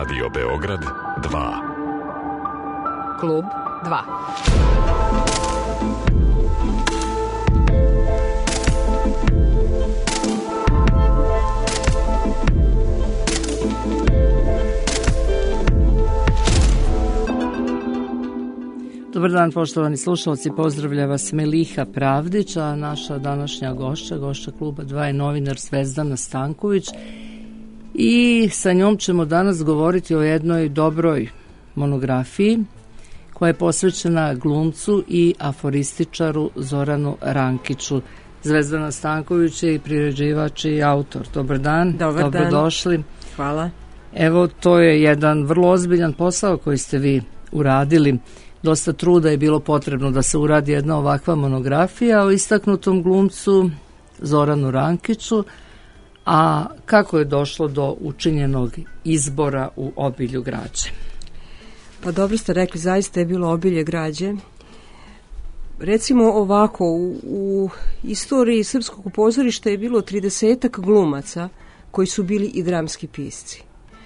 Radio Beograd 2. Klub 2. Dobar dan, poštovani slušalci, pozdravlja vas Meliha Pravdić, a naša današnja gošća Kluba 2 je novinar Zvezdana Stanković i sa njom ćemo danas govoriti o jednoj dobroj monografiji koja je posvećena glumcu i aforističaru Zoranu Rankiću. Zvezdana Stanković je i priređivač i autor. Dobar dan, dobrodošli. Hvala. Evo, to je jedan vrlo ozbiljan posao koji ste vi uradili. Dosta truda je bilo potrebno da se uradi jedna ovakva monografija o istaknutom glumcu Zoranu Rankiću, a kako je došlo do učinjenog izbora u obilju građe? Pa dobro ste rekli, zaista je bilo obilje građe. Recimo ovako, u istoriji srpskog pozorišta je bilo 30-ak glumaca koji su bili i dramski pisci.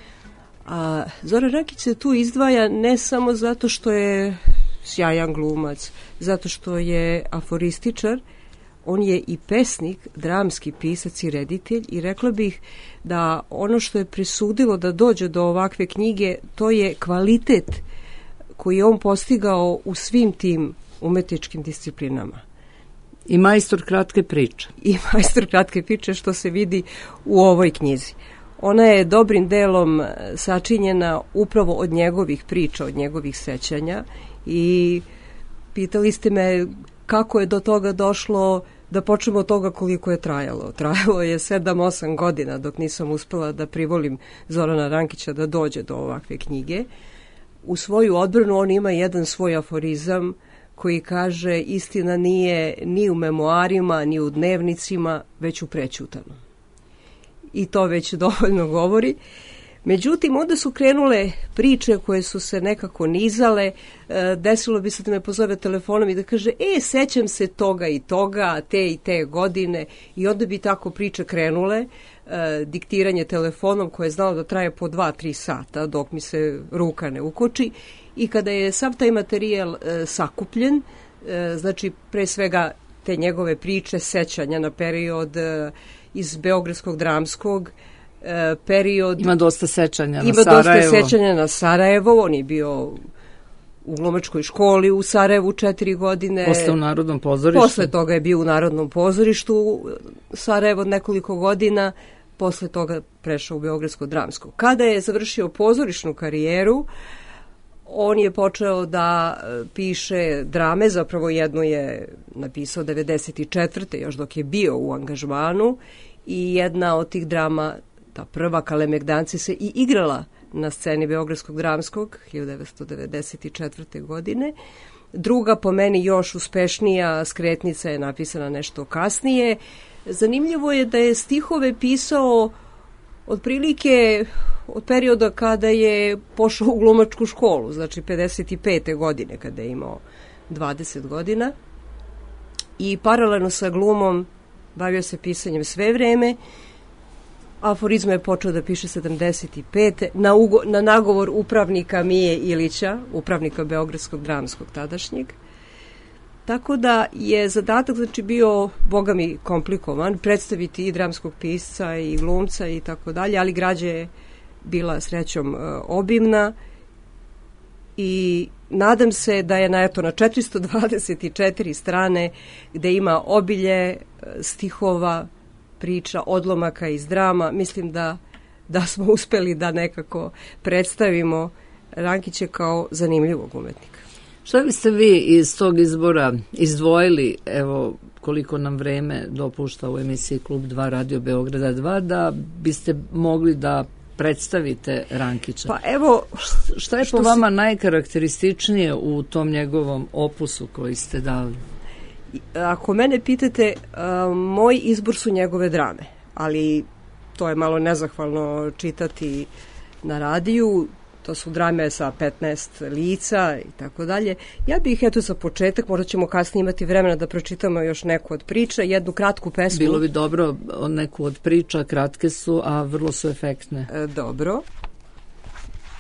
A Zoran Rankić se tu izdvaja ne samo zato što je sjajan glumac, zato što je aforističar, on je i pesnik, dramski pisac i reditelj i rekla bih da ono što je presudilo da dođe do ovakve knjige, to je kvalitet koji je on postigao u svim tim umetničkim disciplinama. I majstor kratke priče. I majstor kratke priče, što se vidi u ovoj knjizi. Ona je dobrim delom sačinjena upravo od njegovih priča, od njegovih sećanja i pitali ste me kako je do toga došlo, da počnemo od toga koliko je trajalo. Trajalo je 7-8 godina dok nisam uspela da privolim Zorana Rankića da dođe do ovakve knjige. U svoju odbranu on ima jedan svoj aforizam koji kaže: istina nije ni u memoarima, ni u dnevnicima, već u prećutanom. I to već dovoljno govori. Međutim, onda su krenule priče koje su se nekako nizale. Desilo bi se da me pozove telefonom i da kaže: sećam se toga i toga, te i te godine. I onda bi tako priče krenule. Diktiranje telefonom koje je znalo da traje po 2-3 sata dok mi se ruka ne ukoči. I kada je sav taj materijal sakupljen, znači pre svega te njegove priče, sećanja na period iz Beogradskog dramskog, period... Ima dosta sećanja na Sarajevo. Dosta sećanja na Sarajevo. On je bio u glumačkoj školi u Sarajevu 4 godine. Posle u Narodnom pozorištu. Posle toga je bio u Narodnom pozorištu Sarajevo nekoliko godina. Posle toga prešao u Beogradsko dramsko. Kada je završio pozorišnu karijeru, on je počeo da piše drame, zapravo jednu je napisao 94. još dok je bio u angažmanu i jedna od tih drama, ta prva Kalemegdanci, se i igrala na sceni Beogradskog dramskog 1994. godine. Druga, po meni još uspešnija, Skretnica, je napisana nešto kasnije. Zanimljivo je da je stihove pisao otprilike od perioda kada je pošao u glumačku školu, znači 55. godine, kada je imao 20 godina. I paralelno sa glumom bavio se pisanjem sve vreme. Aforizme je počeo da piše 75. na nagovor upravnika Mije Ilića, upravnika Beogradskog dramskog tadašnjeg. Tako da je zadatak znači bio, boga mi, komplikovan, predstaviti i dramskog pisca i glumca i tako dalje, ali građa je bila srećom obimna i nadam se da je na 424 strane, gde ima obilje stihova, priča, odlomaka iz drama, mislim da smo uspeli da nekako predstavimo Rankića kao zanimljivog umetnika. Šta biste vi iz tog izbora izdvojili, evo koliko nam vreme dopušta u emisiji Klub 2 Radio Beograda 2, da biste mogli da predstavite Rankića? Pa evo, šta je po vama najkarakterističnije u tom njegovom opusu koji ste dali? Ako mene pitate, moj izbor su njegove drame, ali to je malo nezahvalno čitati na radiju. To su drame sa 15 lica i tako dalje. Ja bih, eto, za početak, možda ćemo kasnije imati vremena da pročitamo još neku od priča, jednu kratku pesmu. Bilo bi dobro, neku od priča, kratke su, a vrlo su efektne. Dobro.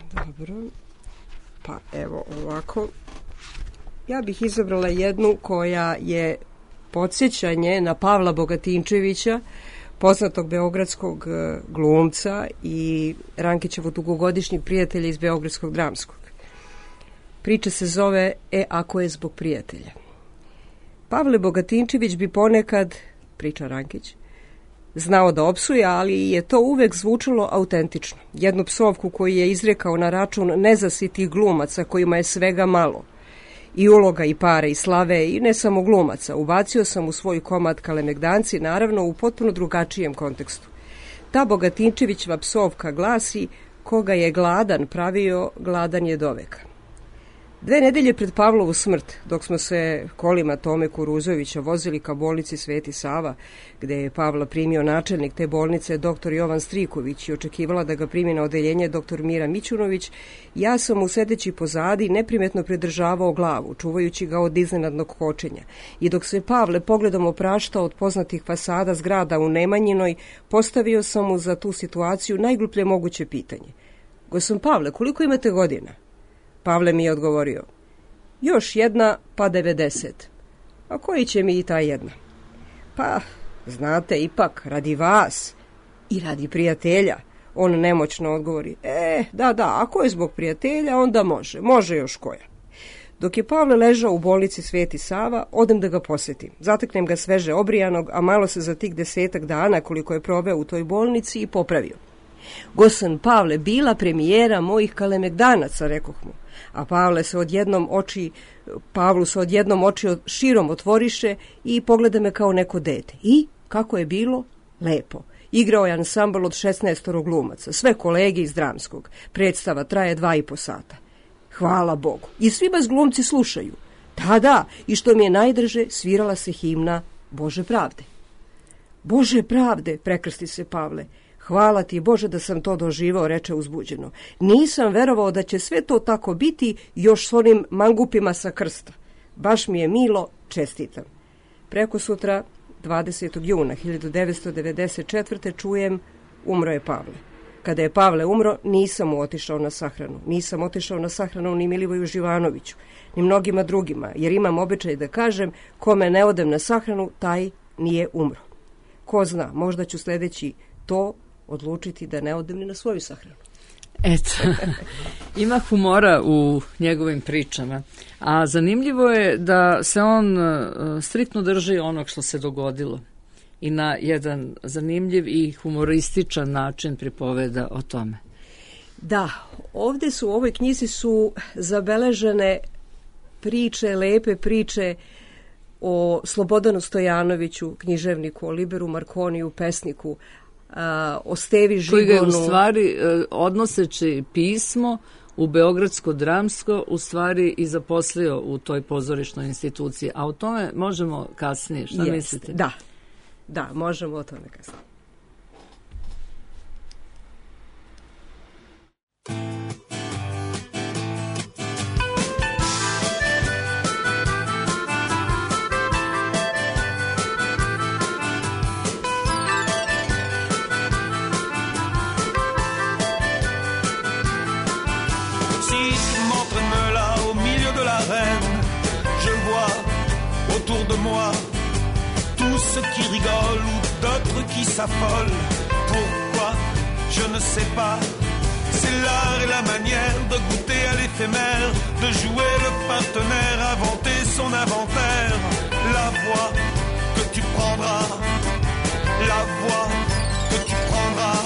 Dobro. Pa evo ovako. Ja bih izabrala jednu koja je podsjećanje na Pavla Bogatinčevića, poznatog beogradskog glumca i Rankićevog dugogodišnjeg prijatelja iz Beogradskog dramskog. Priča se zove Ako je zbog prijatelja. Pavle Bogatinčević bi ponekad, priča Rankić, znao da opsuje, ali je to uvek zvučalo autentično. Jednu psovku koju je izrekao na račun nezasitih glumaca kojima je svega malo. I uloga, i pare, i slave, i ne samo glumaca. Ubacio sam u svoj komad Kalemegdanci, naravno u potpuno drugačijem kontekstu. Ta Bogatinčevićeva psovka glasi: koga je gladan pravio, gladan je doveka. 2 nedelje pred Pavlovu smrt, dok smo se kolima Tome Kuruzovića vozili ka bolnici Sveti Sava, gde je Pavla primio načelnik te bolnice dr. Jovan Striković i očekivala da ga primi na odeljenje dr. Mira Mićunović, ja sam mu sedeći pozadi neprimetno pridržavao glavu, čuvajući ga od iznenadnog kočenja. I dok se Pavle pogledom opraštao od poznatih fasada zgrada u Nemanjinoj, postavio sam mu za tu situaciju najgluplje moguće pitanje. Gosom Pavle, koliko imate godina? Pavle mi je odgovorio: još jedna, pa 90. A koji će mi i ta jedna? Pa, znate, ipak, radi vas i radi prijatelja. On nemoćno odgovori: da, ako je zbog prijatelja, onda može još koja. Dok je Pavle ležao u bolnici Sveti Sava, odem da ga posetim. Zateknem ga sveže obrijanog, a malo se za tih 10 dana koliko je proveo u toj bolnici i popravio. Gosan Pavle, bila premijera mojih Kalemegdanaca, rekoh mu. A Pavlu se odjednom oči širom otvoriše i pogleda me kao neko dete. I kako je bilo? Lepo. Igrao je ansambl od 16 glumaca, sve kolege iz dramskog. Predstava traje 2,5 sata. Hvala Bogu. I svi vas glumci slušaju. Da, i što mi je najdrže, svirala se himna Bože pravde. Bože pravde, prekrsti se Pavle. Hvala ti Bože da sam to doživao, reče uzbuđeno. Nisam verovao da će sve to tako biti, još s onim mangupima sa krsta. Baš mi je milo, čestitam. Preko sutra, 20. juna 1994. čujem: umro je Pavle. Kada je Pavle umro, nisam mu otišao na sahranu. Nisam otišao na sahranu ni Milivoju Živanoviću, ni mnogima drugima, jer imam običaj da kažem: kome ne odem na sahranu, taj nije umro. Ko zna, možda ću sledeći to odlučiti da ne odem ni na svoju sahranu. Eto, ima humora u njegovim pričama, a zanimljivo je da se on striktno drži onog što se dogodilo i na jedan zanimljiv i humorističan način pripoveda o tome. Da, ovde su u ovoj knjizi su zabeležene priče, lepe priče o Slobodanu Stojanoviću, književniku, o Liberu Markoniju, pesniku, o Stevi Žigonu. Koji ga u stvari, odnoseći pismo u Beogradsko dramsko, u stvari i zaposlio u toj pozorišnoj instituciji. A o tome možemo kasnije, šta mislite? Da, možemo o tome kasnije. Autour de moi, tous ceux qui rigolent ou d'autres qui s'affolent. Pourquoi? Je ne sais pas. C'est l'art et la manière de goûter à l'éphémère, de jouer le partenaire, inventer son inventaire. La voie que tu prendras, la voie que tu prendras.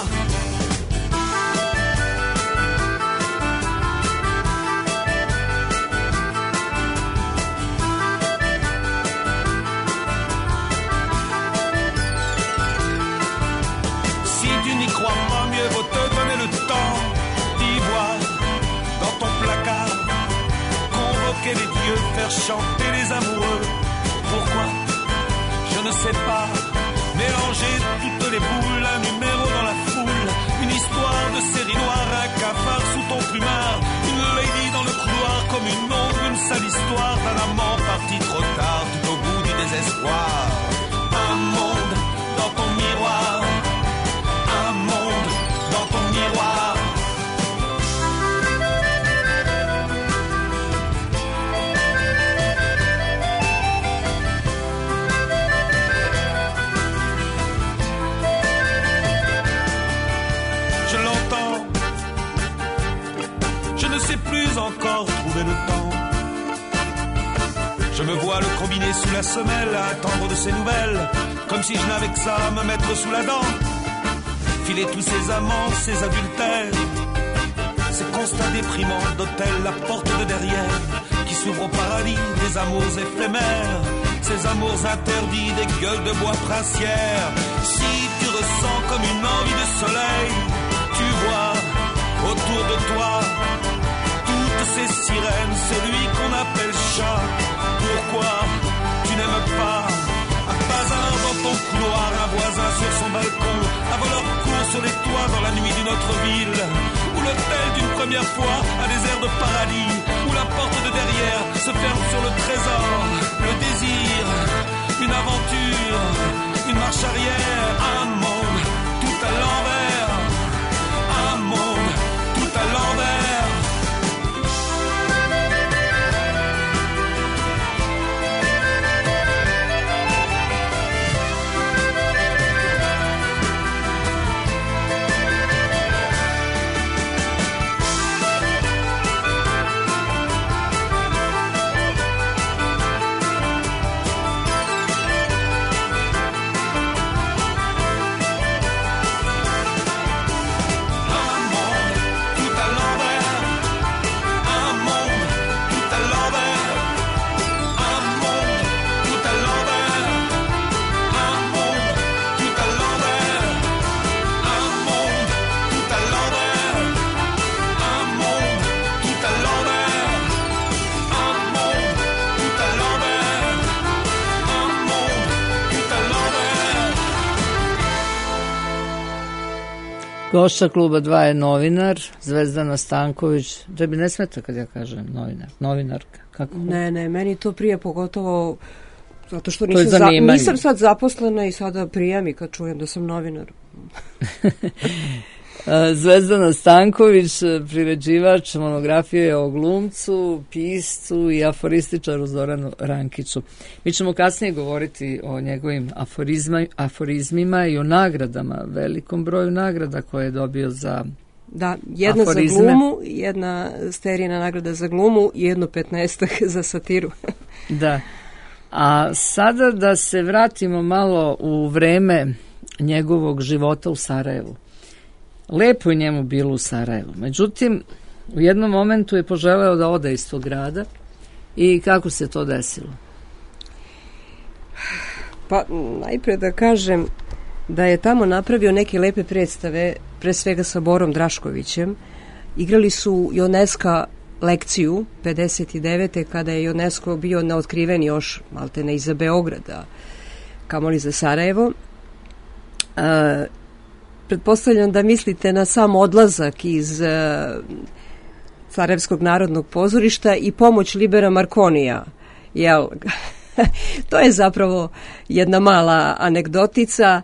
Les dieux, faire chanter les amoureux. Pourquoi? Je ne sais pas. Mélanger toutes les boules, un numéro dans la foule, une histoire de série noire, un cafard sous ton plumard, une lady dans le couloir comme une ombre, une sale histoire d'un amant parti trop tard, tout au bout du désespoir. Un monde dans ton miroir, un monde dans ton miroir. vois le combiné sous la semelle, à attendre de ses nouvelles, comme si je n'avais que ça à me mettre sous la dent. Filer tous ces amants, ces adultères, ces constats déprimants d'hôtel, la porte de derrière, qui s'ouvre au paradis des amours éphémères, ces amours interdits des gueules de bois princières. Si tu ressens comme une envie de soleil, tu vois autour de toi toutes ces sirènes, celui qu'on appelle chat. Pourquoi tu n'aimes pas un bazar dans ton couloir, un voisin sur son balcon, un voleur court sur les toits dans la nuit d'une autre ville, ou l'hôtel d'une première fois, un désert de paradis, où la porte de derrière se ferme sur le trésor, le désir, une aventure, une marche arrière, un monde tout à l'envers, un monde tout à l'envers. Gošća kluba 2 je novinar, Zvezdana Stanković. Tebi ne smeta kad ja kažem novinarka? Kako? Ne, meni to prije pogotovo zato što nisam sad zaposlena i sada prija mi kad čujem da sam novinar. Zvezdana Stanković, priređivač monografije o glumcu, piscu i aforističaru Zoranu Rankiću. Mi ćemo kasnije govoriti o njegovim aforizmima i o nagradama, velikom broju nagrada koje je dobio za jedna aforizme. Za glumu, jedna Sterijina nagrada za glumu i jedno 15 za satiru. Da. A sada da se vratimo malo u vreme njegovog života u Sarajevu. Lepo je njemu bilo u Sarajevu. Međutim, u jednom momentu je poželeo da ode iz tog grada. I kako se to desilo? Pa, najpre da kažem da je tamo napravio neke lepe predstave, pre svega sa Borom Draškovićem. Igrali su Ioneska lekciju 59. kada je Ionesko bio neotkriven još maltene iza Beograda, kamoli za Sarajevo. Pretpostavljam da mislite na sam odlazak iz Sarajevskog narodnog pozorišta i pomoć Libera Marconija. Jel? To je zapravo jedna mala anegdotica.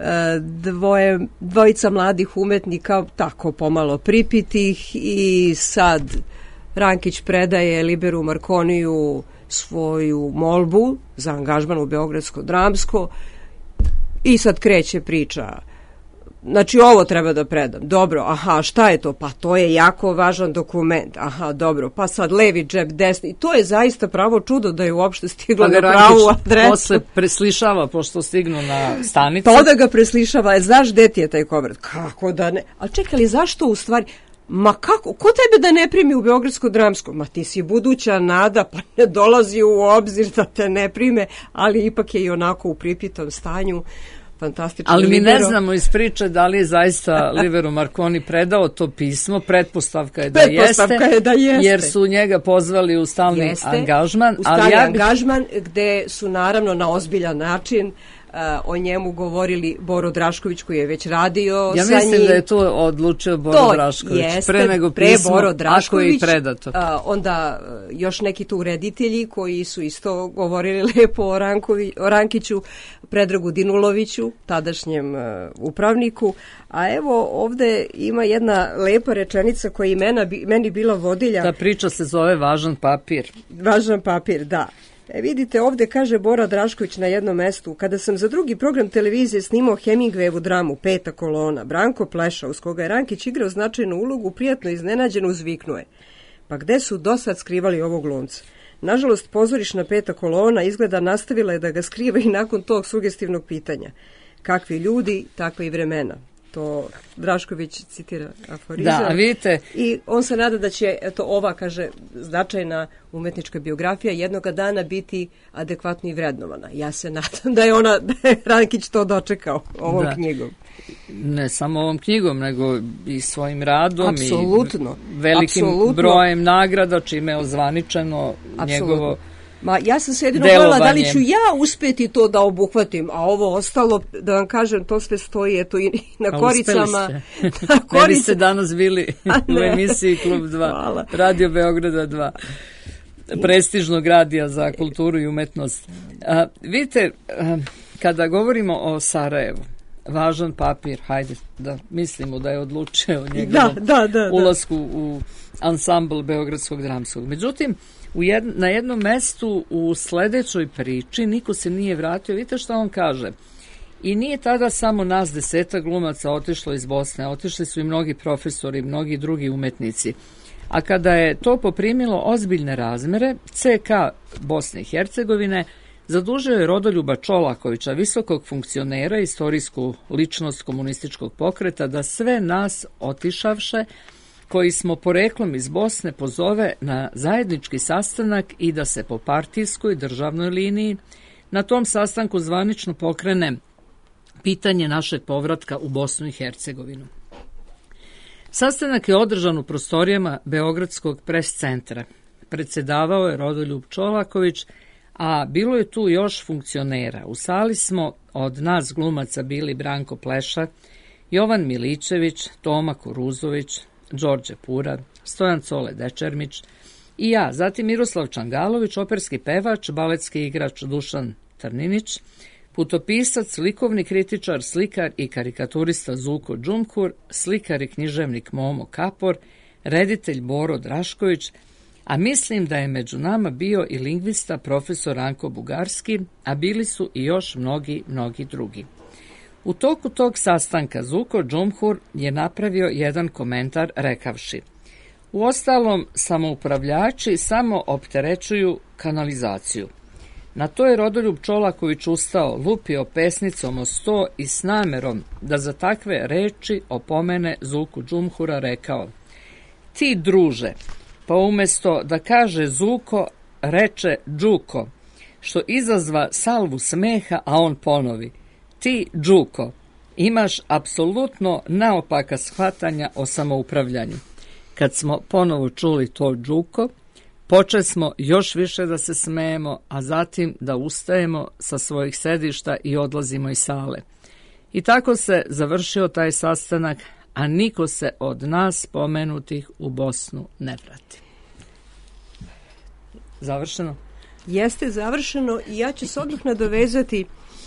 Dvojica mladih umetnika tako pomalo pripitih i sad Rankić predaje Liberu Marconiju svoju molbu za angažman u Beogradsko dramsko i sad kreće priča. Znači, ovo treba da predam. Dobro, aha, šta je to? Pa to je jako važan dokument. Aha, dobro, pa sad levi džep, desni. To je zaista pravo čudo da je uopšte stiglo na pravu adresu. Posle preslišava, pošto stignu na stanicu. Pa da ga preslišava. Znaš gde ti je taj kover? Kako da ne? Ali čekali, zašto u stvari? Ma kako? Ko tebe da ne primi u Beogradsko dramsko? Ma ti si buduća nada, pa ne dolazi u obzir da te ne prime, ali ipak je i onako u pripitom stanju. Fantastično. Ali mi ne znamo iz priče da li je zaista Libero Marconi predao to pismo. Pretpostavka je da jeste. Jer su njega pozvali u stalni angažman. U stalni angažman gde su naravno na ozbiljan način o njemu govorili Boro Drašković koji je već radio sa njim. Ja mislim da je to odlučio Boro Drašković. Pre nego pismo, Boro Drašković, ako je i predato. Onda još neki tu reditelji koji su isto govorili lepo o Rankiću, Predragu Dinuloviću, tadašnjem upravniku. A evo ovde ima jedna lepa rečenica koja je meni bila vodilja. Ta priča se zove Važan papir. Važan papir, da. Vidite, ovde kaže Bora Drašković na jednom mestu: kada sam za drugi program televizije snimao Hemingwayevu dramu Peta kolona, Branko Pleša, uz koga je Rankić igrao značajnu ulogu, prijatno iznenađeno uzviknuo je: pa gde su dosad skrivali ovog glumca? Nažalost, pozorišna peta kolona izgleda nastavila je da ga skriva i nakon tog sugestivnog pitanja. Kakvi ljudi, takva i vremena. To Drašković citira aforizam. Da, a vidite... I on se nada da će, eto, ova, kaže, značajna umetnička biografija jednoga dana biti adekvatno i vrednovana. Ja se nadam da je Rankić to dočekao ovom knjigom. Ne samo ovom knjigom, nego i svojim radom. Apsolutno. I velikim brojem nagrada, čime je ozvaničeno njegovo... Ma ja sam se jedino gledala da li ću ja uspjeti to da obuhvatim, a ovo ostalo, da vam kažem, to sve stoji eto i na koricama. Ne bi ste danas bili u emisiji Klub 2, hvala. Radio Beograda 2, prestižnog radija za kulturu i umetnost. Vidite, kada govorimo o Sarajevu, važan papir, hajde da mislimo da je odlučio o njegovom ulasku u ansambl Beogradskog dramskog. Međutim, na jednom mestu u sledećoj priči niko se nije vratio. Vidite što on kaže. I nije tada samo nas 10 glumaca otišlo iz Bosne, otišli su i mnogi profesori, mnogi drugi umetnici. A kada je to poprimilo ozbiljne razmere, CK Bosne i Hercegovine zadužio je Rodoljuba Čolakovića, visokog funkcionera, istorijsku ličnost komunističkog pokreta, da sve nas otišavše koji smo poreklom iz Bosne pozove na zajednički sastanak i da se po partijskoj državnoj liniji na tom sastanku zvanično pokrene pitanje našeg povratka u Bosnu i Hercegovinu. Sastanak je održan u prostorijama Beogradskog pres centra. Predsedavao je Rodoljub Čolaković, a bilo je tu još funkcionera. U sali smo od nas glumaca bili Branko Pleša, Jovan Milićević, Toma Kuruzović, Đorđe Pura, Stojan Cole Dečermić i ja, zatim Miroslav Čangalović, operski pevač, baletski igrač Dušan Trninić, putopisac, likovni kritičar, slikar i karikaturista Zuko Džumkur, slikar i književnik Momo Kapor, reditelj Boro Drašković, a mislim da je među nama bio i lingvista profesor Anko Bugarski, a bili su i još mnogi drugi. U toku tog sastanka Zuko Džumhur je napravio jedan komentar rekavši: uostalom, samoupravljači samo opterećuju kanalizaciju. Na to je Rodoljub Čolaković ustao, lupio pesnicom o sto i s namerom da za takve reči opomene Zuku Džumhura rekao: ti druže, pa umjesto da kaže Zuko, reče Džuko, što izazva salvu smeha, a on ponovi: ti, Džuko, imaš apsolutno naopaka shvatanja o samoupravljanju. Kad smo ponovo čuli to Džuko, počeli smo još više da se smejemo, a zatim da ustajemo sa svojih sedišta i odlazimo iz sale. I tako se završio taj sastanak, a niko se od nas pomenutih u Bosnu ne vrati. Završeno? Jeste završeno i ja ću se odmah nadovezati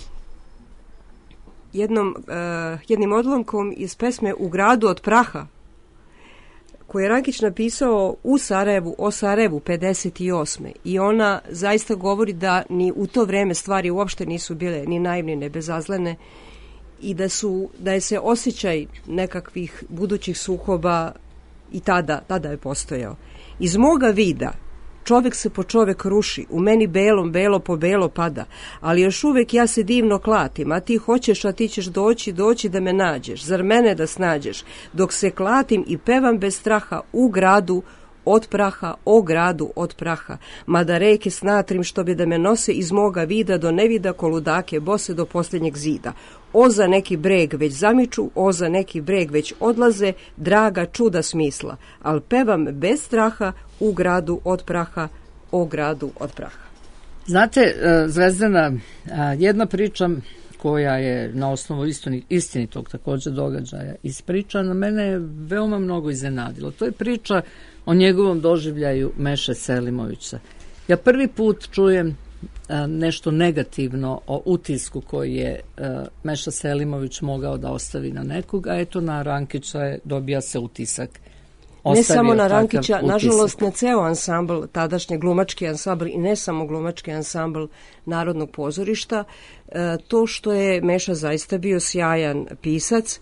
jednim odlomkom iz pesme U gradu od praha, koju je Rankić napisao u Sarajevu, o Sarajevu 58. I ona zaista govori da ni u to vreme stvari uopšte nisu bile ni naivne, ni bezazlene i da je se osjećaj nekakvih budućih sukoba i tada je postojao. Iz moga vida čovjek se po čovjek ruši, u meni belo po belo pada, ali još uvijek ja se divno klatim, a ti hoćeš, a ti ćeš doći da me nađeš, zar mene da snađeš, dok se klatim i pevam bez straha u gradu od praha, o gradu od praha, mada reke snatrim što bi da me nose iz moga vida do nevida koludake bose do posljednjeg zida. O za neki breg već zamiču, o za neki breg već odlaze, draga čuda smisla, al pevam bez straha u gradu od praha, o gradu od praha. Znate, Zvezdana, jedna priča koja je na osnovu istinitog također događaja ispričana, mene je veoma mnogo iznenadilo. To je priča o njegovom doživljaju Meše Selimovića. Ja prvi put čujem nešto negativno o utisku koji je Meša Selimović mogao da ostavi na nekog, a eto na Rankića dobija se utisak. Ne samo na Rankića, nažalost na ceo ansambl, tadašnji glumački ansambl i ne samo glumački ansambl Narodnog pozorišta. To što je Meša zaista bio sjajan pisac,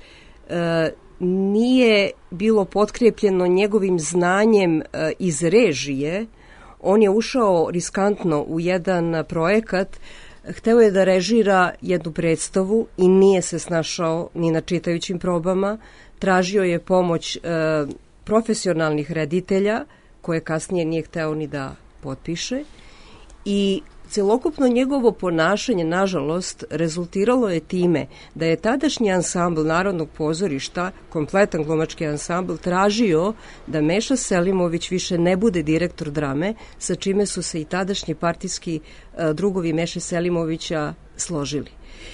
nije bilo potkrepljeno njegovim znanjem iz režije, On je ušao riskantno u jedan projekat, hteo je da režira jednu predstavu i nije se snašao ni na čitajućim probama. Tražio je pomoć profesionalnih reditelja, koje kasnije nije hteo ni da potpiše, i celokupno njegovo ponašanje, nažalost, rezultiralo je time da je tadašnji ansambl Narodnog pozorišta, kompletan glumački ansambl, tražio da Meša Selimović više ne bude direktor drame, sa čime su se i tadašnji partijski drugovi Meše Selimovića složili.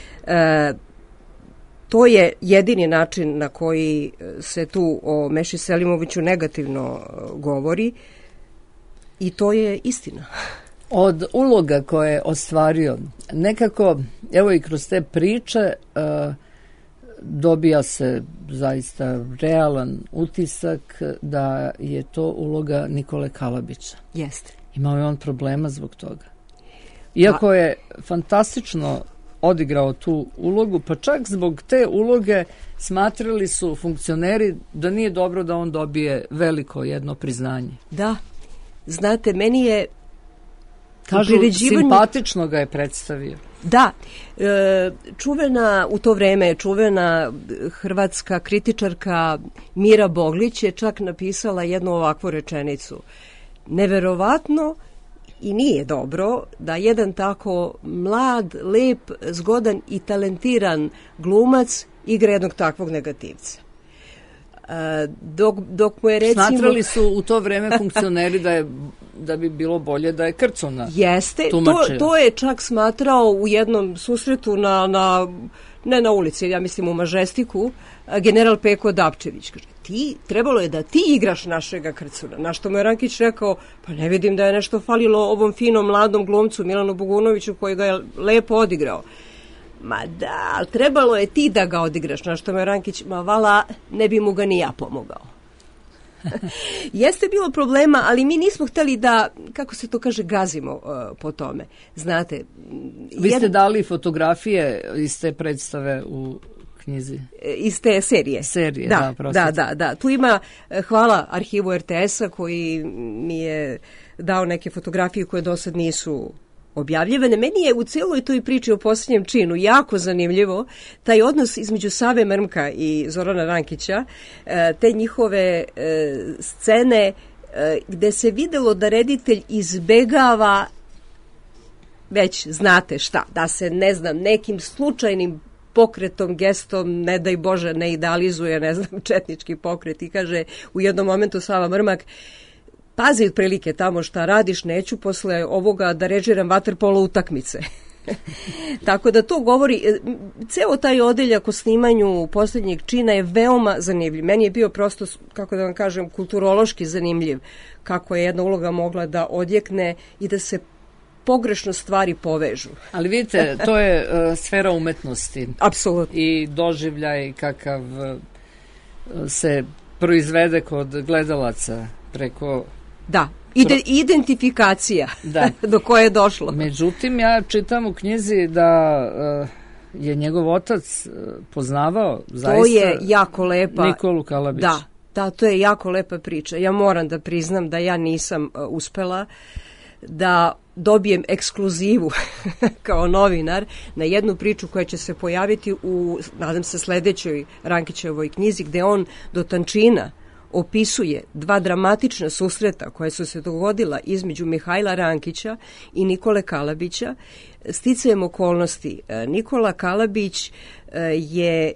To je jedini način na koji se tu o Meši Selimoviću negativno govori i to je istina. Od uloga koje je ostvario, nekako, evo i kroz te priče, dobija se zaista realan utisak da je to uloga Nikole Kalabića. Jeste. Imao je on problema zbog toga. Iako je fantastično odigrao tu ulogu, pa čak zbog te uloge smatrali su funkcioneri da nije dobro da on dobije veliko jedno priznanje. Da, znate, meni je kažu, simpatično ga je predstavio. Da, u to vreme čuvena hrvatska kritičarka Mira Boglić je čak napisala jednu ovakvu rečenicu. Neverovatno i nije dobro da jedan tako mlad, lep, zgodan i talentiran glumac igra jednog takvog negativca. Dok mu je recimo... Smatrali su u to vreme funkcioneri da bi bilo bolje da je Krcuna. Jeste, to je čak smatrao u jednom susretu ne na ulici, ja mislim u Mažestiku, general Peko Dapčević. Kaže, trebalo je da ti igraš našega Krcuna. Na što mu je Rankić rekao, pa ne vidim da je nešto falilo ovom finom mladom glumcu Milanu Bogunoviću koji ga je lepo odigrao. Ma da, ali trebalo je ti da ga odigraš, na što me Rankić, vala, ne bi mu ga ni ja pomogao. Jeste bilo problema, ali mi nismo hteli da, kako se to kaže, gazimo po tome. Znate... Vi ste dali fotografije iz te predstave u knjizi? Iz te serije. Da. Tu ima, hvala arhivu RTS-a koji mi je dao neke fotografije koje do sad nisu objavljivane. Meni je u celoj toj priči o posljednjem činu jako zanimljivo taj odnos između Save Mrmka i Zorana Rankića, te njihove scene gde se videlo da reditelj izbegava, već znate šta, da se, ne znam, nekim slučajnim pokretom, gestom, ne daj Bože, ne idealizuje, ne znam, četnički pokret i kaže u jednom momentu Sava Mrmak, pazi otprilike tamo šta radiš, neću posle ovoga da režiram vaterpolo utakmice. Tako da to govori, ceo taj odeljak o snimanju posljednjeg čina je veoma zanimljiv. Meni je bio prosto, kako da vam kažem, kulturološki zanimljiv, kako je jedna uloga mogla da odjekne i da se pogrešno stvari povežu. Ali vidite, to je sfera umetnosti. Apsolutno. I doživljaj kakav se proizvede kod gledalaca preko... Da, identifikacija do koje je došlo. Međutim, ja čitam u knjizi da je njegov otac poznavao zaista... To je jako lepa... Nikolu Kalabića. Da, to je jako lepa priča. Ja moram da priznam da ja nisam uspela da dobijem ekskluzivu kao novinar na jednu priču koja će se pojaviti u, nadam se, sledećoj Rankićevoj knjizi, gde on do tančina opisuje dva dramatična susreta koja su se dogodila između Mihajla Rankića i Nikole Kalabića. Sticajem okolnosti, Nikola Kalabić je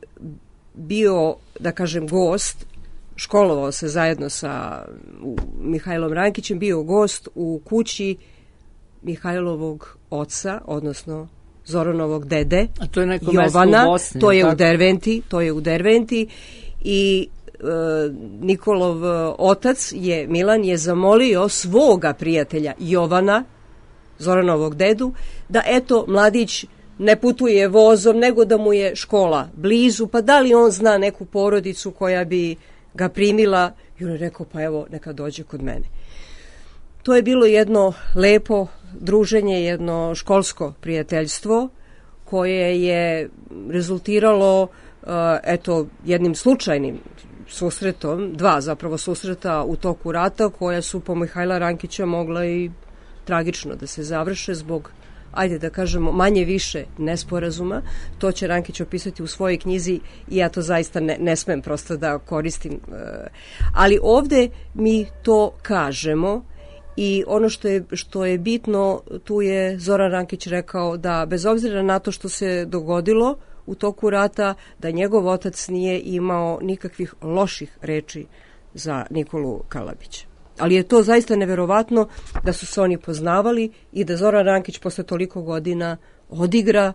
bio, da kažem, gost, školovao se zajedno sa Mihajlom Rankićem, bio gost u kući Mihajlovog oca, odnosno Zoranovog dede, a to je neko Jovana, mesto u Bosni, to je u Derventi i Nikolov otac Milan je zamolio svoga prijatelja Jovana, Zoranovog dedu, da eto mladić ne putuje vozom, nego da mu je škola blizu, pa da li on zna neku porodicu koja bi ga primila, i on je rekao, pa evo, neka dođe kod mene. To je bilo jedno lepo druženje, jedno školsko prijateljstvo koje je rezultiralo jednim slučajnim susretom, 2 zapravo susreta u toku rata koja su po Mihajla Rankića mogla i tragično da se završe zbog, ajde da kažemo, manje više nesporazuma. To će Rankić opisati u svojoj knjizi i ja to zaista ne smem prosto da koristim. Ali ovde mi to kažemo i ono što je bitno, tu je Zoran Rankić rekao da bez obzira na to što se dogodilo u toku rata, da njegov otac nije imao nikakvih loših reči za Nikolu Kalabića. Ali je to zaista neverovatno da su se oni poznavali i da Zoran Rankić posle toliko godina odigra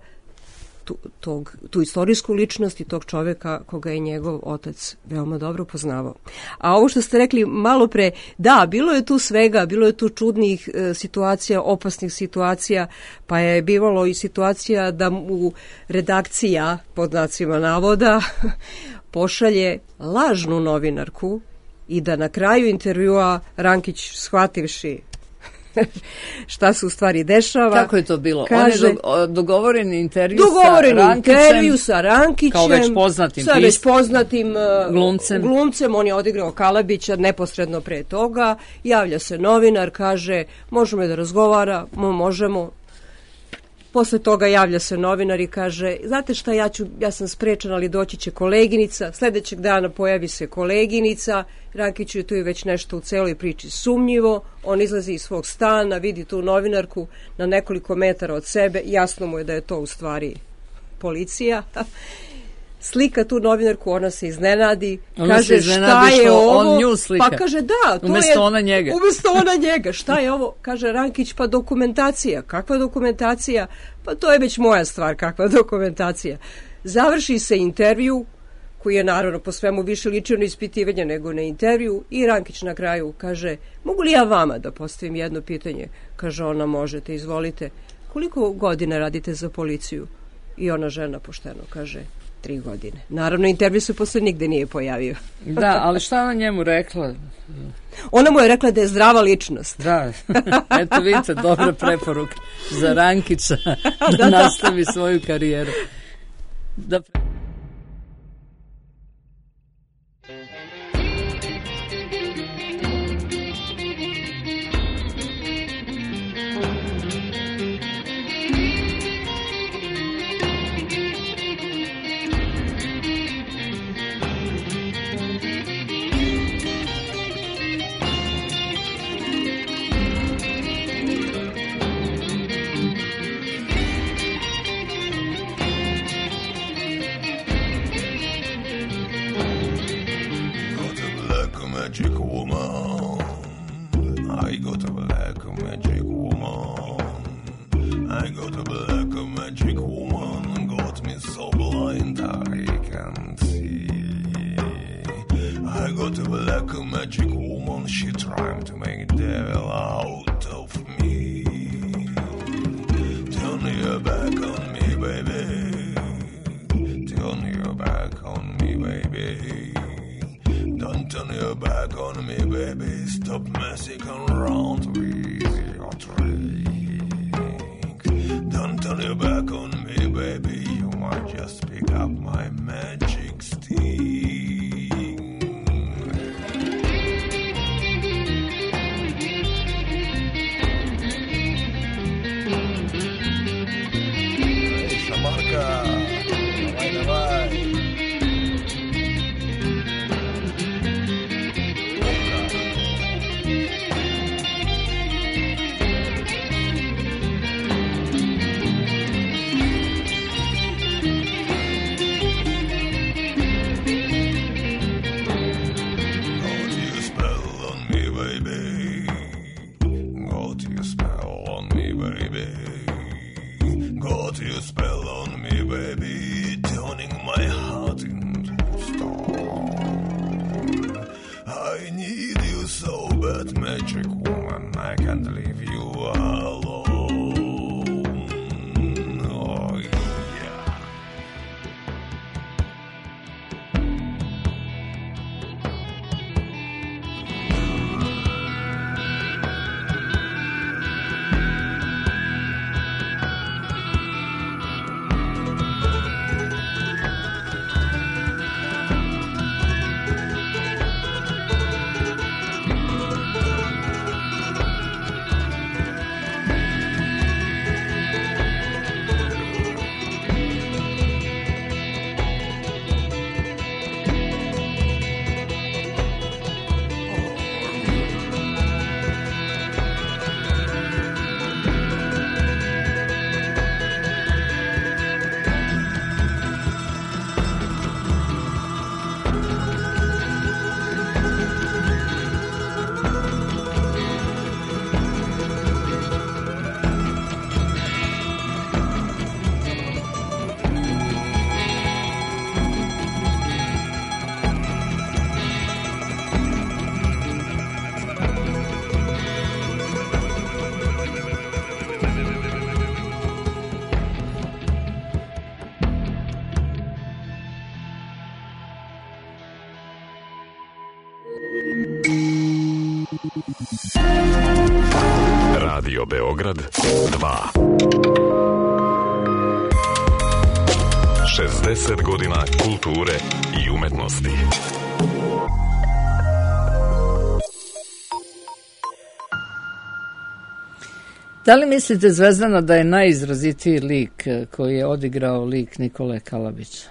tu istorijsku ličnost i tog čoveka koga je njegov otac veoma dobro poznavao. A ovo što ste rekli malo pre, da, bilo je tu svega, bilo je tu čudnih situacija, opasnih situacija, pa je bivalo i situacija da mu redakcija, pod znacima navoda, pošalje lažnu novinarku i da na kraju intervjua Rankić, shvativši šta se u stvari dešava. Kako je to bilo? Kaže, on je dogovoreni intervju sa Rankićem, kao već poznatim glumcem. On je odigrao Kalabića neposredno pre toga. Javlja se novinar, kaže, možemo da razgovara, možemo. Posle toga javlja se novinar i kaže, znate šta, ja sam sprečen, ali doći će koleginica. Sledećeg dana pojavi se koleginica, Rankiću je tu i već nešto u celoj priči sumnjivo. On izlazi iz svog stana, vidi tu novinarku na nekoliko metara od sebe, jasno mu je da je to u stvari policija. Slika tu novinarku, ona se iznenadi, kaže šta je ovo, on nju slika. Pa kaže da, to umesto ona njega, šta je ovo, kaže Rankić, pa dokumentacija. Kakva dokumentacija? Pa to je već moja stvar, kakva dokumentacija. Završi se intervju, koji je naravno po svemu više ličio na ispitivanje nego na intervju, i Rankić na kraju kaže, mogu li ja vama da postavim jedno pitanje? Kaže ona, možete, izvolite. Koliko godina radite za policiju? I ona žena pošteno kaže, 3 godine. Naravno, intervju se posle nigde nije pojavio. Da, ali šta ona njemu rekla? Ona mu je rekla da je zdrava ličnost. Da, eto vidite, dobra preporuka za Rankića da nastavi svoju karijeru. Da... Magic woman, I got a black magic woman. I got a black magic woman, got me so blind I can't see. I got a black magic woman, she trying to make devil out of me. Turn your back on me, baby. Turn your back on me, baby. Don't turn your back on me, baby. Stop messing around with your trick. Don't turn your back on me, baby. You might just pick up my magic stick. Shamarka, давай. Got your spell on me, baby, turning my heart into stone. I need you so bad, magic woman, I can't leave you alone. Oh, yeah. Radio Beograd 2. 60 godina kulture i umetnosti. Da li mislite, Zvezdana, da je najizrazitiji lik koji je odigrao lik Nikole Kalabića?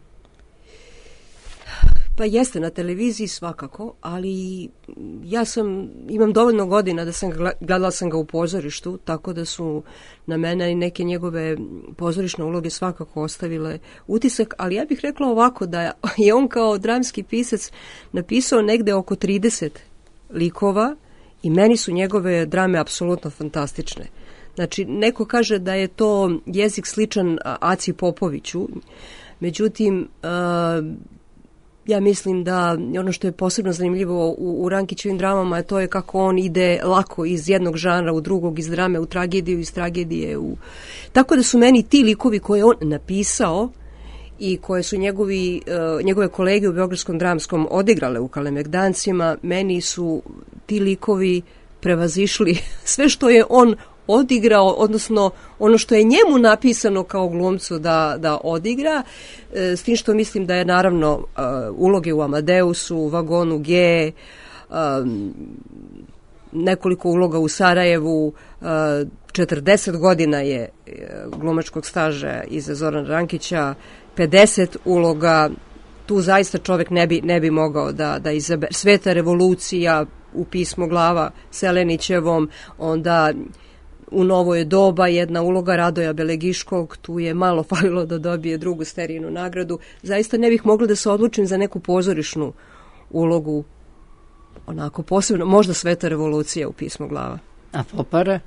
Pa jeste, na televiziji svakako, ali imam dovoljno godina da gledala sam ga u pozorištu, tako da su na mene i neke njegove pozorišne uloge svakako ostavile utisak, ali ja bih rekla ovako, da je on kao dramski pisac napisao negde oko 30 likova i meni su njegove drame apsolutno fantastične. Znači, neko kaže da je to jezik sličan Aci Popoviću, međutim, ja mislim da ono što je posebno zanimljivo u Rankićevim dramama, to je kako on ide lako iz jednog žanra u drugog, iz drame u tragediju, iz tragedije u... Tako da su meni ti likovi koje on napisao i koje su njegove kolege u Beogradskom dramskom odigrale u Kalemegdancima, meni su ti likovi prevazišli sve što je on odigrao, odnosno ono što je njemu napisano kao glumcu da odigra, s tim što mislim da je naravno uloge u Amadeusu, Vagonu G, nekoliko uloga u Sarajevu, 40 godina je glumačkog staža iza Zorana Rankića, 50 uloga, tu zaista čovjek ne bi mogao da izabere. Sveta revolucija u Pismo glava Selenićevom, onda u Novo je doba jedna uloga Radoja Belegiškog, tu je malo falilo da dobije drugu Sterijinu nagradu. Zaista ne bih mogla da se odlučim za neku pozorišnu ulogu, onako posebno, možda Sveta revolucija u Pismo glava. A Popara?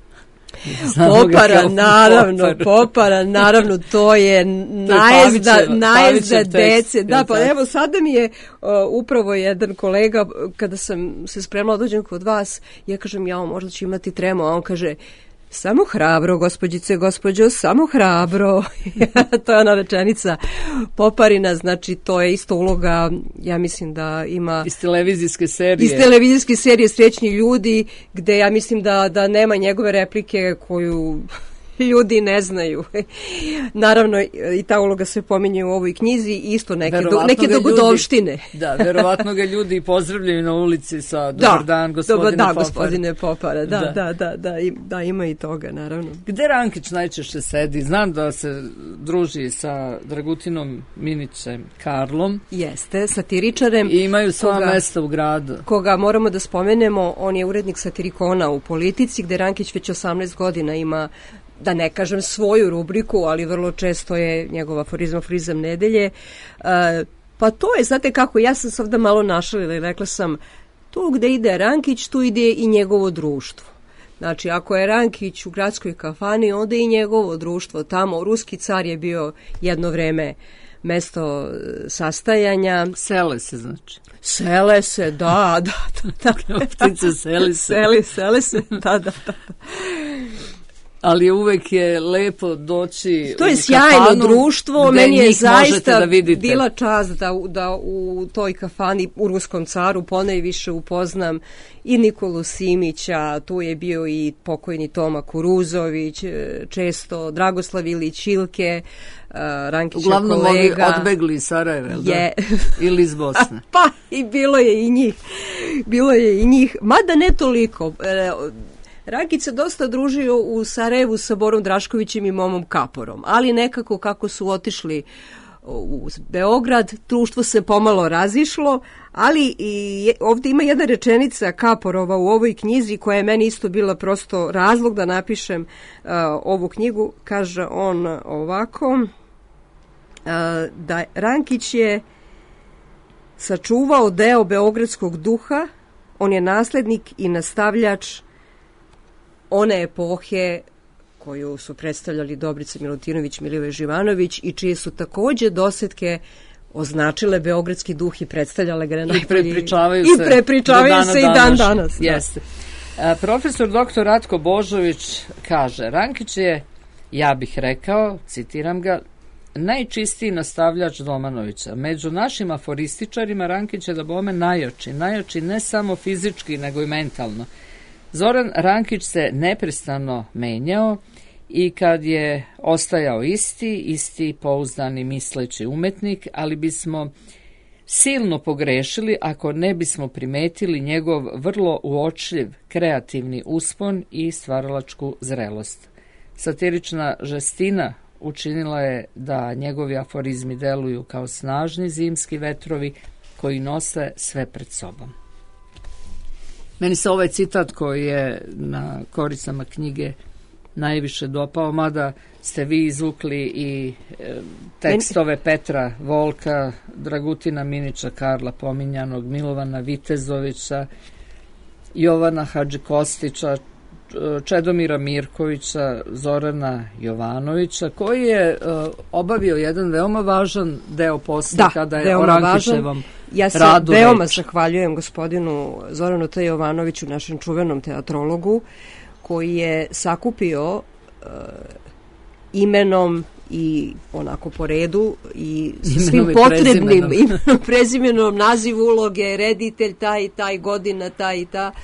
Popara, naravno, to je najezda dece. Da, pa evo sada mi je upravo jedan kolega, kada sam se spremala dođem kod vas, ja kažem, možda ću imati tremu, a on kaže, samo hrabro, gospođo, samo hrabro. To je ona rečenica Poparina, znači to je isto uloga, ja mislim da ima... Iz televizijske serije Srećni ljudi, gde ja mislim da nema njegove replike koju ljudi ne znaju. Naravno, i ta uloga se pominje u ovoj knjizi, isto neke dogodovštine. Da, verovatno ga ljudi pozdravljaju na ulici sa dobar dan, gospodine Popara. Da, ima i toga, naravno. Gde Rankić najčešće sedi? Znam da se druži sa Dragutinom Minićem Karlom. Jeste, satiričarem. I imaju svoja mesta u gradu. Koga moramo da spomenemo, on je urednik Satirikona u Politici, gde Rankić već 18 godina ima, da ne kažem svoju rubriku, ali vrlo često je njegov aforizam nedelje. Pa to je, znate kako, ja sam se ovdje malo našalila i rekla sam, tu gde ide Rankić, tu ide i njegovo društvo. Znači, ako je Rankić u gradskoj kafani, onda i njegovo društvo tamo. Ruski car je bio jedno vreme mesto sastajanja. Sele se, znači. Sele se, da. Ptice seli se. Sele se, da. Ali uvek je lepo doći to je sjajno društvo, meni je zaista bila čast da u toj kafani u Ruskom caru ponajviše upoznam i Nikolu Simića, tu je bio i pokojni Toma Kuruzović, često Dragoslav Ilić Ilke, Rankića uglavnom kolega. Uglavnom odbegli iz Sarajeva, ili iz Bosne. Pa, i bilo je i njih, mada ne toliko. Rankić se dosta družio u Sarajevu sa Borom Draškovićem i Momom Kaporom, ali nekako kako su otišli u Beograd, društvo se pomalo razišlo, ali ovdje ima jedna rečenica Kaporova u ovoj knjizi koja je meni isto bila prosto razlog da napišem ovu knjigu. Kaže on ovako, da Rankić je sačuvao deo beogradskog duha, on je naslednik i nastavljač one epohe koju su predstavljali Dobrica Milutinović, Milivoje Živanović i čije su također dosetke označile beogradski duh i predstavljale ga na najbolji. I prepričavaju se i dan danas. Jeste. Profesor dr. Ratko Božović kaže, Rankić je, ja bih rekao, citiram ga, najčistiji nastavljač Domanovića. Među našim aforističarima Rankić je da bome najjači ne samo fizički, nego i mentalno. Zoran Rankić se neprestano menjao i kad je ostajao isti pouzdani misleći umetnik, ali bismo silno pogrešili ako ne bismo primetili njegov vrlo uočljiv kreativni uspon i stvaralačku zrelost. Satirična žestina učinila je da njegovi aforizmi deluju kao snažni zimski vetrovi koji nose sve pred sobom. Meni se ovaj citat koji je na koricama knjige najviše dopao, mada ste vi izvukli i tekstove Petra Volka, Dragutina Minića, Karla pominjanog, Milovana Vitezovića, Jovana Hadžikostića, Čedomira Mirkovića, Zorana Jovanovića, koji je obavio jedan veoma važan deo posla kada je o Rankićevom radu. Ja se veoma zahvaljujem gospodinu Zoranu T. Jovanoviću, našem čuvenom teatrologu, koji je sakupio imenom i onako po redu i svim potrebnim imenom, prezimenom, naziv uloge, reditelj, taj godina, ta i ta,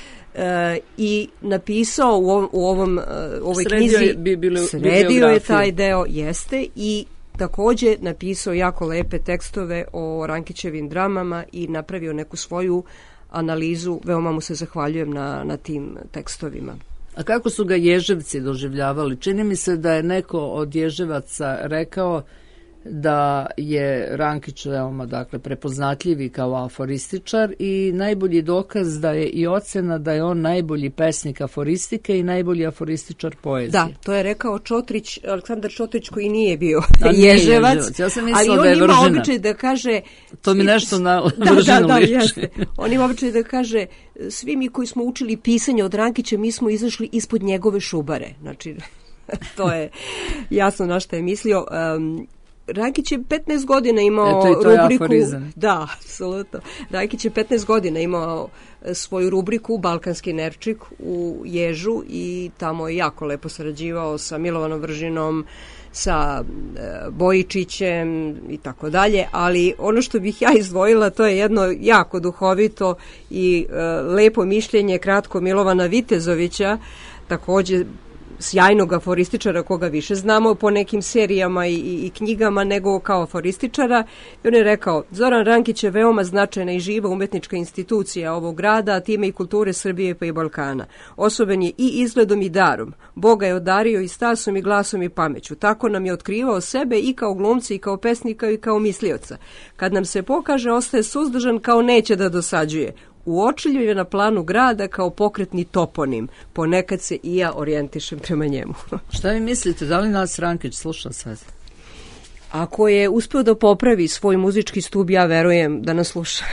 i napisao u ovoj knjizi, sredio je taj deo, jeste, i takođe napisao jako lepe tekstove o Rankićevim dramama i napravio neku svoju analizu. Veoma mu se zahvaljujem na tim tekstovima. A kako su ga Ježevci doživljavali? Čini mi se da je neko od Ježevaca rekao da je Rankić veoma, dakle, prepoznatljivi kao aforističar i najbolji dokaz da je i ocena da je on najbolji pesnik aforistike i najbolji aforističar poezije. Da, to je rekao Aleksandar Čotrić, koji nije bio Ježevac, ja sam ali on ima običaj da kaže... To mi nešto na Vržinu liči. On ima običaj da kaže, svi mi koji smo učili pisanje od Rankića, mi smo izašli ispod njegove šubare. Znači, to je jasno na što je mislio. Rankić je 15 godina imao rubriku... Da, apsolutno. Rankić je 15 godina imao svoju rubriku Balkanski nerčik u Ježu i tamo je jako lepo sarađivao sa Milovanom Vržinom, sa Bojičićem i tako dalje, ali ono što bih ja izdvojila, to je jedno jako duhovito i lepo mišljenje kratko Milovana Vitezovića, takođe sjajnog aforističara koga više znamo po nekim serijama i knjigama nego kao aforističara. I on je rekao, Zoran Rankić je veoma značajna i živa umetnička institucija ovog grada, a time i kulture Srbije pa i Balkana. Osoben je i izgledom i darom. Boga je odario i stasom i glasom i pameću. Tako nam je otkrivao sebe i kao glumca i kao pesnika i kao mislioca. Kad nam se pokaže, ostaje suzdržan kao neće da dosađuje. Uočljiv je na planu grada kao pokretni toponim. Ponekad se i ja orijentišem prema njemu. Šta vi mislite, da li nas Rankić sluša sve? Ako je uspeo da popravi svoj muzički stub, ja verujem da nas sluša.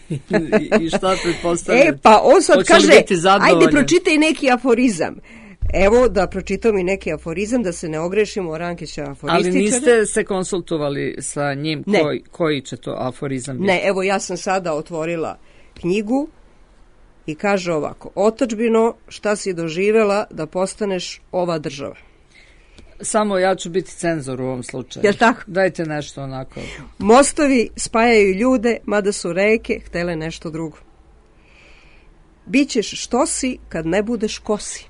I šta pretpostavljate? Pa on sad kaže, ajde pročitaj neki aforizam. Evo da pročitam i neki aforizam, da se ne ogrešimo o Rankića aforističara. Ali niste se konsultovali sa njim koji će to aforizam biti? Ne, evo ja sam sada otvorila knjigu i kaže ovako: otadžbino, šta si doživela da postaneš ova država? Samo ja ću biti cenzor u ovom slučaju. Jel tako? Dajte nešto onako. Mostovi spajaju ljude, mada su reke htele nešto drugo. Bićeš što si kad ne budeš ko si.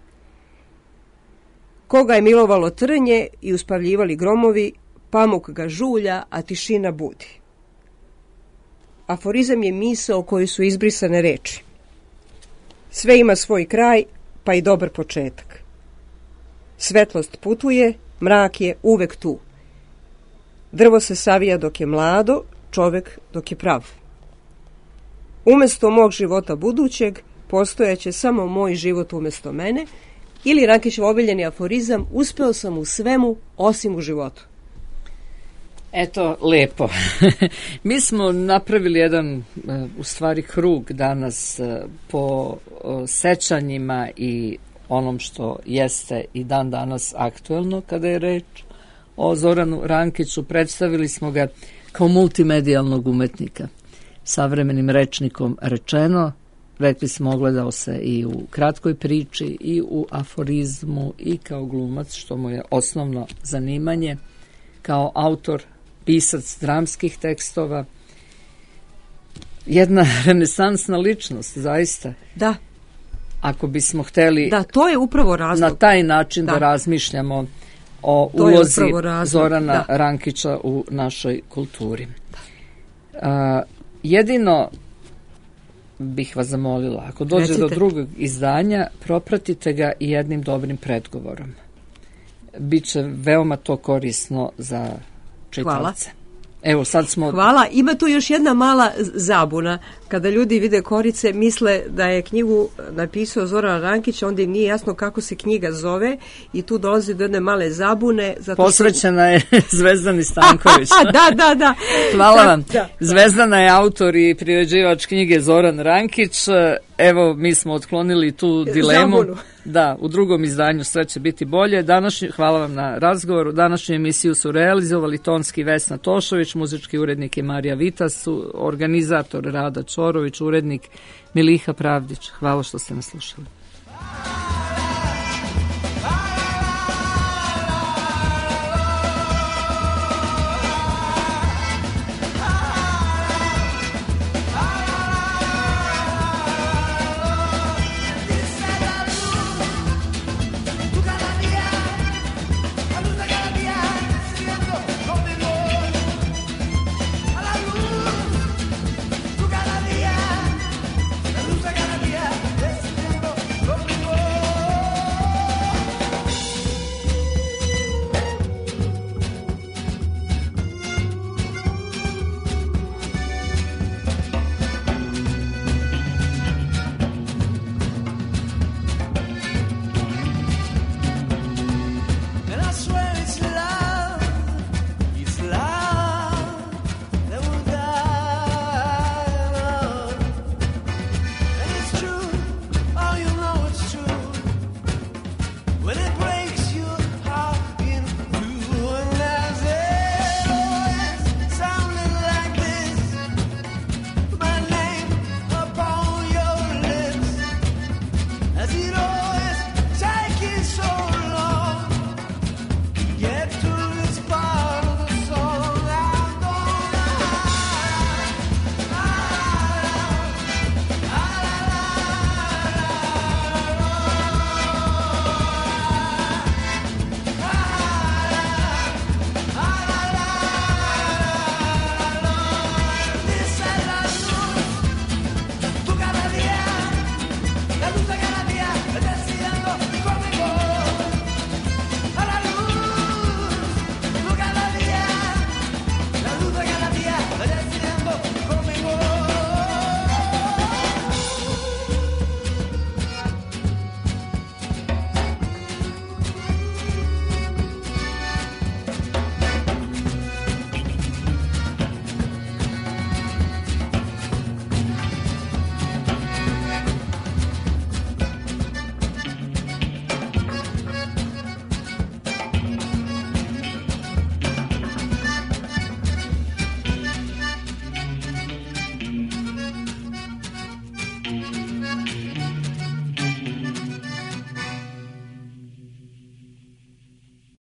Koga je milovalo trnje i uspavljivali gromovi, pamuk ga žulja, a tišina budi. Aforizam je misao kojoj su izbrisane reči. Sve ima svoj kraj, pa i dobar početak. Svetlost putuje, mrak je uvek tu. Drvo se savija dok je mlado, čovek dok je prav. Umesto mog života budućeg, postojaće samo moj život umesto mene, ili Rankićev omiljeni aforizam: uspeo sam u svemu osim u životu. Eto, lepo. Mi smo napravili jedan, u stvari, krug danas po sećanjima i onom što jeste i dan danas aktuelno kada je reč o Zoranu Rankiću. Predstavili smo ga kao multimedijalnog umetnika. Savremenim rečnikom rečeno, rekli smo, ogledao se i u kratkoj priči i u aforizmu i kao glumac, što mu je osnovno zanimanje, kao autor, pisac dramskih tekstova. Jedna renesansna ličnost, zaista. Da. ako bismo hteli da, to je upravo razlog. Na taj način da razmišljamo o ulozi Zorana Rankića u našoj kulturi. Jedino bih vas zamolila, ako dođe do drugog izdanja, propratite ga i jednim dobrim predgovorom. Biće veoma to korisno za čitavce. Evo, sad smo... Hvala. Ima tu još jedna mala zabuna. Kada ljudi vide Korice, misle da je knjigu napisao Zoran Rankić, onda im nije jasno kako se knjiga zove i tu dolazi do jedne male zabune. Posvećena je Zvezdani Stanković. Da. Hvala vam. Zvezdana je autor i priređivač knjige Zoran Rankić. Evo, mi smo otklonili tu dilemu. Zabunu. Da, u drugom izdanju sve će biti bolje. Hvala vam na razgovoru. Današnju emisiju su realizovali tonski Vesna Tošović, muzički urednik je Marija Vitas, organizator Rada Čorović, urednik Miliha Pravdić. Hvala što ste nas slušali.